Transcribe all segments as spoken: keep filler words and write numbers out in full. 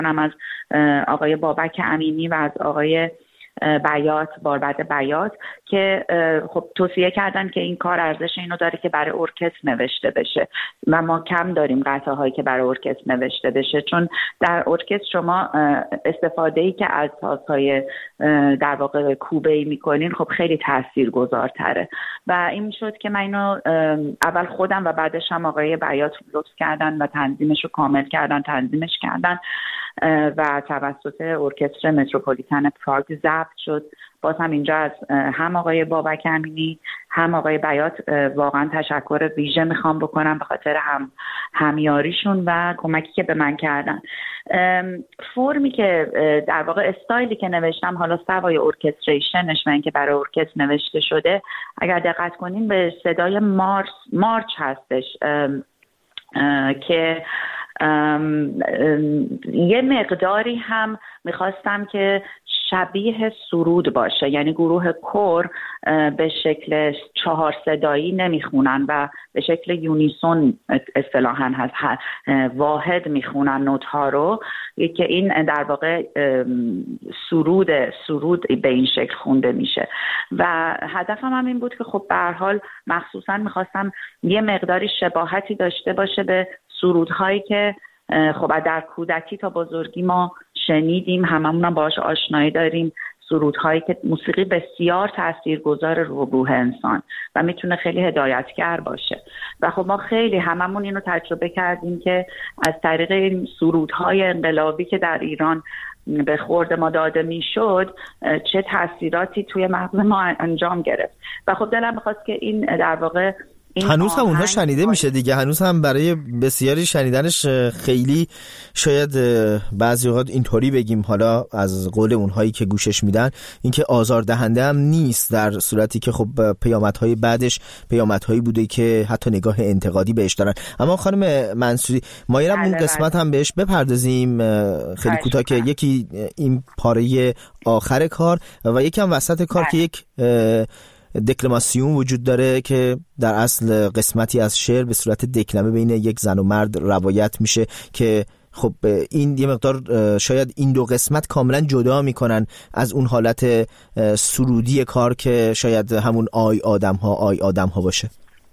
میکنم از آقای بابک امینی و از آقای بیات باربد بیات که خب توصیه کردن که این کار ارزش اینو داره که برای ارکستر نوشته بشه و ما کم داریم قطعه هایی که برای ارکستر نوشته بشه، چون در ارکستر شما استفاده ای که از سازهای در واقع کوبه‌ای میکنین خب خیلی تاثیرگذارتره و این شد که من اینو اول خودم و بعدش هم آقای بیات لطف کردن و تنظیمش رو کامل کردن تنظیمش کردن و توسط ارکستر متروپولیتن پراگ ضبط شد. باز هم اینجا از هم آقای بابک امینی هم آقای بیات واقعا تشکر ویژه میخوام بکنم به خاطر هم همیاریشون و کمکی که به من کردن. فرمی که در واقع استایلی که نوشتم حالا سوای ارکستریشنش و اینکه برای ارکستر نوشته شده اگر دقت کنین به صدای مارس مارچ هستش که ام ام یه مقداری هم میخواستم که شبیه سرود باشه، یعنی گروه کور به شکل چهار صدایی نمیخونن و به شکل یونیسون اصطلاحاً هست واحد میخونن نوت ها رو که این در واقع سرود سرود به این شکل خونده میشه و هدفم هم این بود که خب به هر حال مخصوصاً میخواستم یه مقداری شباهتی داشته باشه به سرودهایی که خب در کودکی تا بزرگی ما شنیدیم، هممون هم باهاش آشنایی داریم، سرودهایی که موسیقی بسیار تاثیرگذار رو روح انسان و میتونه خیلی هدایتگر باشه و خب ما خیلی هممون اینو تجربه کردیم که از طریق این سرودهای انقلابی که در ایران به خورد ما داده میشد چه تاثیراتی توی مغز ما انجام گرفت و خب دلم می‌خواست که این در واقع هنوز هم اونها شنیده میشه دیگه، هنوز هم برای بسیاری شنیدنش خیلی شاید بعضی اوقات اینطوری بگیم حالا از قول اونهایی که گوشش میدن اینکه آزاردهنده هم نیست، در صورتی که خب پیامدهای بعدش پیامدهایی بوده که حتی نگاه انتقادی بهش دارن. اما خانم منصوری مایرم اون قسمت هم بهش بپردازیم خیلی کوتاه که یکی این پاره آخر کار و یکی هم وسط کار که یک دکلماسیون وجود داره که در اصل قسمتی از شعر به صورت دکلمه بین یک زن و مرد روایت میشه که خب این یه مقدار شاید این دو قسمت کاملا جدا میکنن از اون حالت سرودی کار که شاید همون آی آدم ها آی آدم ها باشه.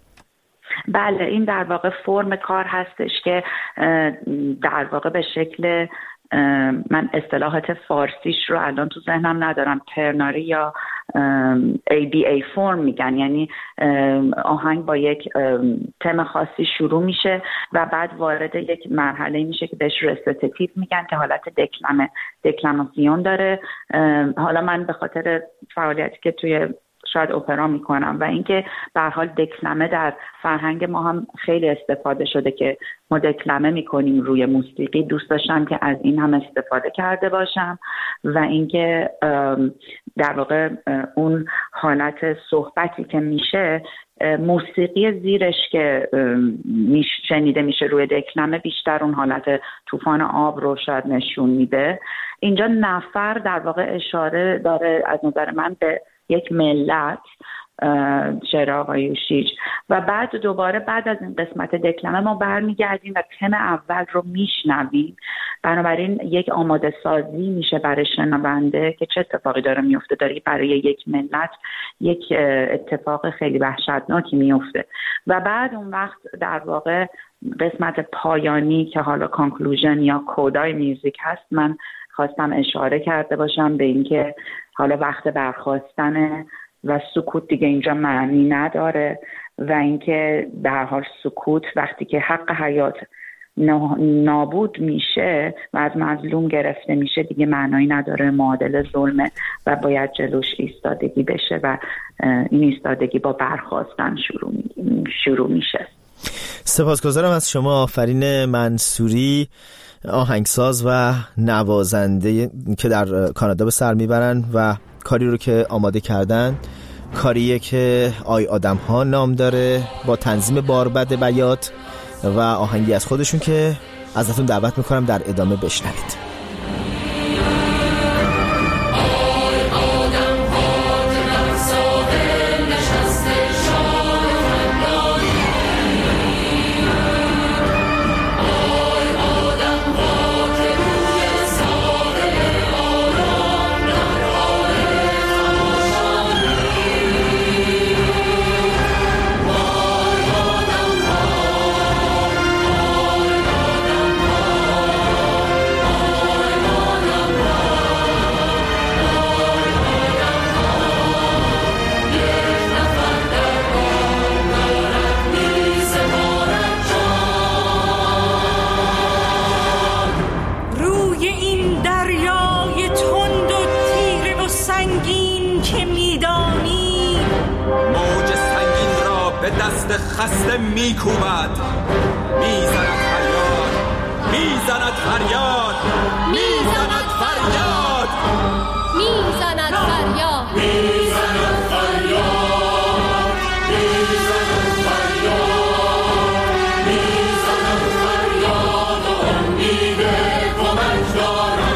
بله این در واقع فرم کار هستش که در واقع به شکل من اصطلاحات فارسیش رو الان تو ذهنم ندارم، ترناری یا ای بی ای فرم میگن، یعنی آهنگ با یک تم خاصی شروع میشه و بعد وارد یک مرحله میشه که بهش رسیتیتیو میگن که حالت دکلمه دکلماسیون داره. حالا من به خاطر فعالیتی که توی شاید اپرا میکنم و اینکه به هر حال دکلمه در فرهنگ ما هم خیلی استفاده شده که ما دکلمه میکنیم روی موسیقی، دوست داشتم که از این هم استفاده کرده باشم و اینکه در واقع اون حالت صحبتی که میشه موسیقی زیرش که شنیده میشه روی دکلمه بیشتر اون حالت طوفان آب رو شاید نشون میده. اینجا نفر در واقع اشاره داره از نظر من به یک ملت، شعر آقای یوشیج، و بعد دوباره بعد از این قسمت دکلمه ما برمیگردیم و تم اول رو میشنویم. بنابراین یک آماده سازی میشه برای شنونده که چه اتفاقی داره میفته، داره برای یک ملت یک اتفاق خیلی وحشتناکی میفته و بعد اون وقت در واقع قسمت پایانی که حالا کانکلوژن یا کودای میوزیک هست، من خواستم اشاره کرده باشم به اینکه حالا وقت برخاستنه و سکوت دیگه اینجا معنی نداره و اینکه در حال سکوت وقتی که حق حیات نابود میشه و از مظلوم گرفته میشه دیگه معنی نداره، معادل ظلمه و باید جلوش ایستادگی بشه و این ایستادگی با برخاستن شروع می... شروع میشه. سپاسگزارم از شما آفرین منصوری، آهنگساز و نوازنده که در کانادا به سر میبرن و کاری رو که آماده کردن کاریه که آی آدم ها نام داره با تنظیم باربد بیات و آهنگی از خودشون که ازتون دعوت میکنم در ادامه بشنوید. که میدانی موج سنگین را به دست خسته میکوبد، میزند فریاد، میزند فریاد، میزند فریاد، میزند فریاد، میزند فریاد، میزند فریاد، میزند فریاد و امید کمک دارد.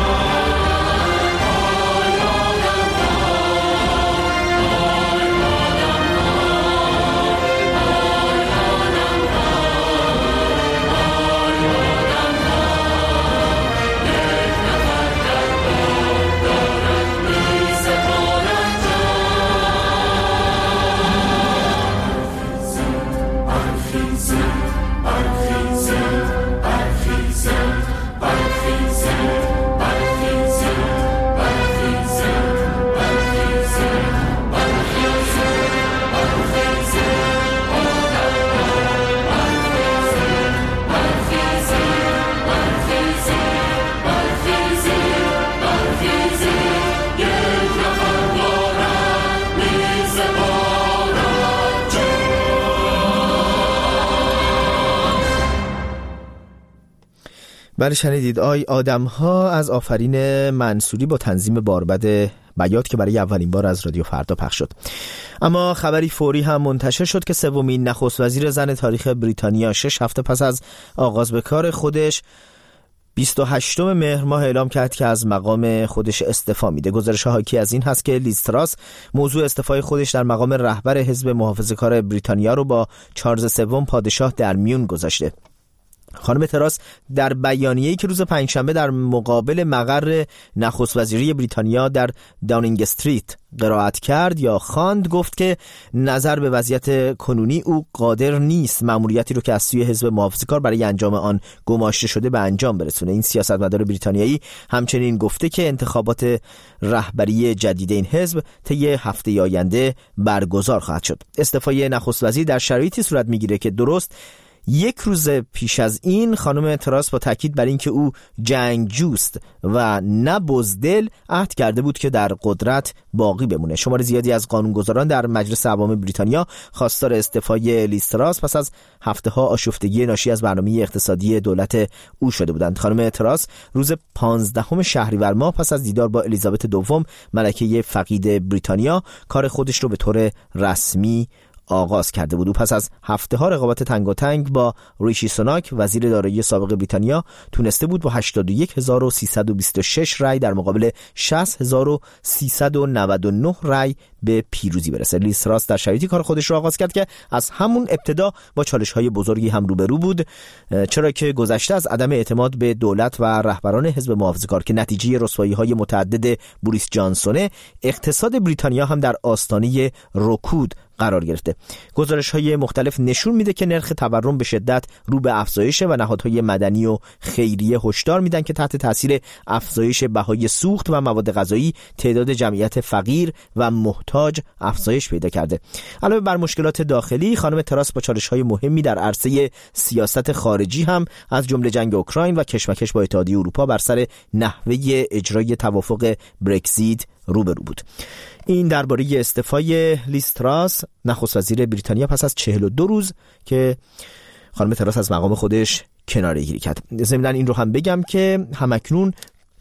بله شنیدید. آی آدم ها از آفرین منصوری با تنظیم باربد بیات که برای اولین بار از رادیو فردا پخش شد. اما خبری فوری هم منتشر شد که سومین نخست وزیر زن تاریخ بریتانیا شش هفته پس از آغاز به کار خودش بیست و هشتم مهر ماه اعلام کرد که از مقام خودش استعفا میده. گزارش حاکی از این هست که لیز تراس موضوع استعفای خودش در مقام رهبر حزب محافظه‌کار بریتانیا رو با چارلز سوم پادشاه در میون گذاشته. خانم تراس در بیانیه‌ای که روز پنجشنبه در مقابل مقر نخست وزیری بریتانیا در داونینگ استریت قرائت کرد یا خواند گفت که نظر به وضعیت کنونی او قادر نیست مأموریتی رو که از سوی حزب محافظه‌کار برای انجام آن گماشته شده به انجام برسونه. این سیاستمدار بریتانیایی همچنین گفته که انتخابات رهبری جدید این حزب طی هفته آینده برگزار خواهد شد. استعفای نخست وزیر در شرایطی صورت میگیره که درست یک روز پیش از این خانم تراس با تاکید بر اینکه او جنگجوست و نه بزدل عهد کرده بود که در قدرت باقی بمونه. شمار زیادی از قانونگذاران در مجلس عوام بریتانیا خواستار استعفای لیز تراس پس از هفته‌ها آشفتگی ناشی از برنامه اقتصادی دولت او شده بودند. خانم تراس روز پانزدهم شهریور ماه پس از دیدار با الیزابت دوم ملکه فقید بریتانیا کار خودش رو به طور رسمی آغاز کرده بود. و پس از هفته ها رقابت تنگاتنگ با ریشی سوناک وزیر دارایی سابق بریتانیا تونسته بود با هشتاد و یک هزار و سیصد و بیست و شش رای در مقابل شصت هزار و سیصد و نود و نه رای به پیروزی برسه. لیز تراس در شرایطی کار خودش رو آغاز کرد که از همون ابتدا با چالش های بزرگی هم روبرو بود، چرا که گذشته از عدم اعتماد به دولت و رهبران حزب محافظه‌کار که نتیجه رسوایی های متعدد بوریس جانسونه، اقتصاد بریتانیا هم در آستانه رکود قرار گرفته. گزارش‌های مختلف نشون میده که نرخ تورم به شدت رو به افزایشه و نهادهای مدنی و خیریه هشدار میدن که تحت تاثیر افزایش بهای سوخت و مواد غذایی تعداد جمعیت فقیر و محتاج افزایش پیدا کرده. علاوه بر مشکلات داخلی، خانم تراس با چالش‌های مهمی در عرصه سیاست خارجی هم از جمله جنگ اوکراین و کشمکش با اتحادیه اروپا بر سر نحوه اجرای توافق برگزیت روبرو بود. این درباره استعفای لیز تراس نخست وزیر بریتانیا پس از چهل و دو روز که خانم تراس از مقام خودش کناره‌گیری کرد. ضمناً این رو هم بگم که همکنون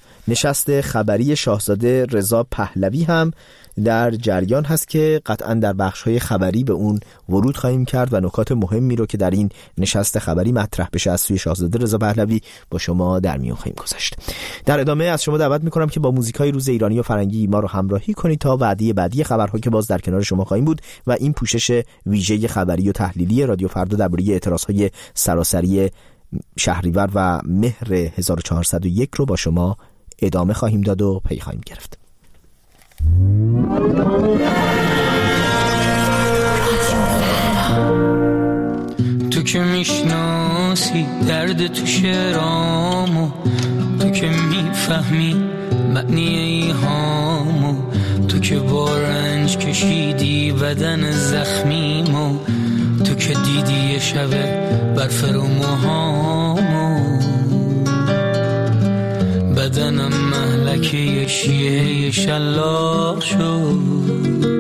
نشست خبری شاهزاده رضا پهلوی هم در جریان هست که قطعاً در بخش‌های خبری به اون ورود خواهیم کرد و نکات مهمی رو که در این نشست خبری مطرح بشه از سوی شاهزاده رضا پهلوی با شما در میون خواهیم گذاشت. در ادامه از شما دعوت می‌کنم که با موزیکای روز ایرانی و فرنگی ما رو همراهی کنید تا وعده بعدی خبرها که باز در کنار شما خواهیم بود و این پوشش ویژه خبری و تحلیلی رادیو فردا درباره اعتراض‌های سراسری شهریور و مهر هزار و چهارصد و یک رو با شما ادامه خواهیم داد و پی خواهیم گرفت. تو که میشناسی درد تو شعرامو، تو که میفهمی معنی ایهامو، تو که با رنج کشیدی بدن زخمیمو، تو که دیدی شب برف رو موهامو، بدنم محل فلکه شیعه شلاق شد.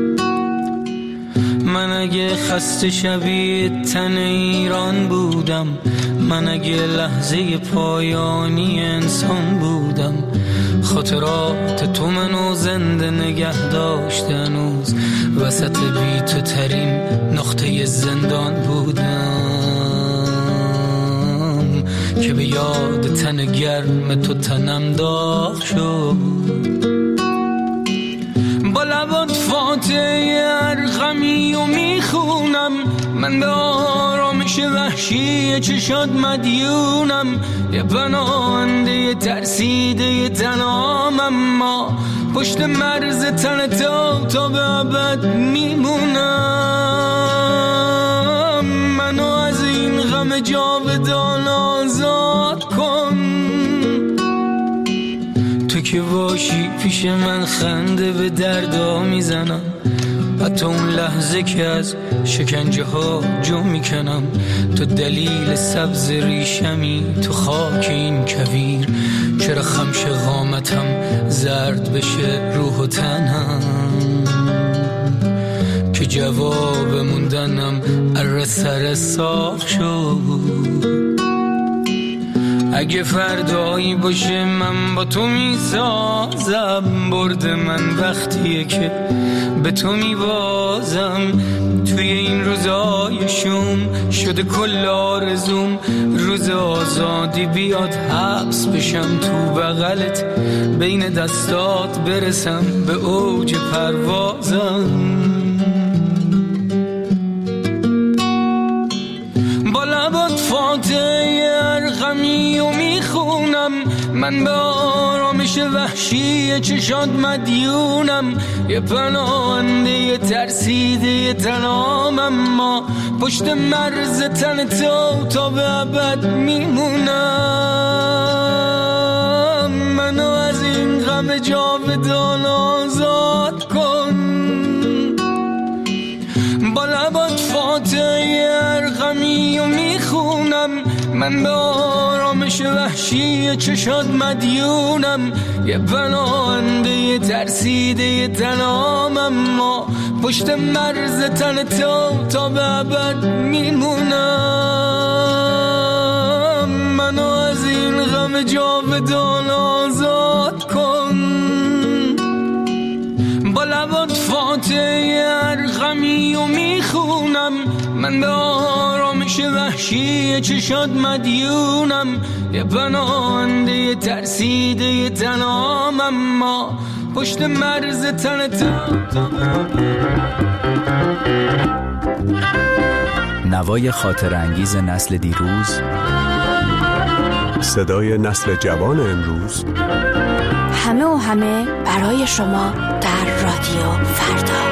من اگه خسته شبیه تن ایران بودم، من اگه لحظه پایانی انسان بودم، خاطرات تو منو زنده نگه داشته هنوز وسط بی تو ترین نقطه زندان بودم که به یاد تن گرم تو تنم داغ شد. با لبات فاتحه ارقمی و میخونم، من به آرامش وحشی چشات مدیونم، یه پناهنده ترسیده تنام، اما پشت مرز تن تو تا به ابد میمونم. منو از این غم جاودان آزاد کن، تو که باشی پیش من خنده به دردا میزنم، حتی اون لحظه که از شکنجه ها جو میکنم. تو دلیل سبز ریشمی تو خاک این کویر، چرا خمش قامتم زرد بشه روح و تنم، که جواب موندنم اره سر ساخ شد. اگه فردایی باشه من با تو میسازم، برد من وقتیه که به تو میبازم. توی این روزای شوم شده کل آرزوم، روز آزادی بیاد حبس بشم تو بغلت، بین دستات برسم به اوج پروازم. با لبات فاتحه ارقمی و میخونم، من به آرامش وحشی چشات مدیونم، یه پناهنده ترسیده تنام، اما پشت مرز تن تو تا به ابد میمونم. منو از این غم جاودان آزاد کن. با لبات فاتحه ارقمی و میخونم، من به آرامش وحشی چشات مدیونم، یه پناهنده ترسیده تنام، اما پشت مرز تن تو تا به ابد میمونم. منو از این غم جاودان آزاد کن. با لبات فاتحه ارقمی و میخونم، من به آرامش وحشی چشات مدیونم، یه پناهنده ترسیده تنام، اما پشت مرز تن تو. نوای خاطر انگیز نسل دیروز، صدای نسل جوان امروز، همه و همه برای شما در رادیو فردا.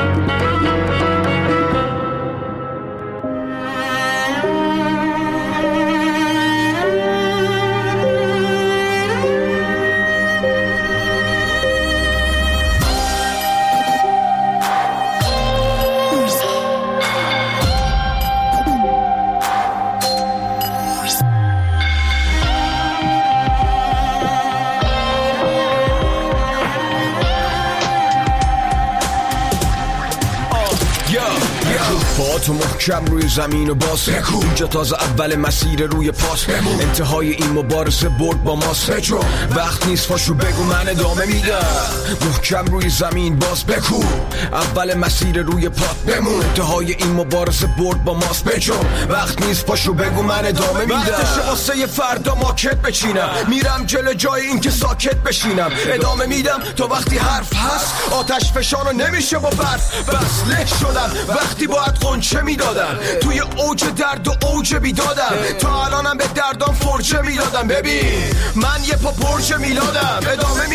تو محکم روی زمین و باز اینجا تازه اول مسیر روی پاس، انتهای این مبارزه برد با ماست. وقت نیست پاشو بگو من ادامه میدم، محکم روی زمین باز بکو، اول مسیر روی پات بمون، انتهای این مبارزه برد با ماست. بجو وقت نیست پاشو بگو من ادامه میدم، وقتشه واسه فردا ماکت بچینم، میرم جلو جای این که ساکت بشینم، ادامه میدم تا وقتی حرف هست، آتش فشانو نمیشه با برف بس له شدم، وقتی باید قنچه میدادم، توی اوج درد و اوج بیدادم، تا الانم به دردام فرجه میدادم. ببین من یه پا پرچه میلادم، ادامه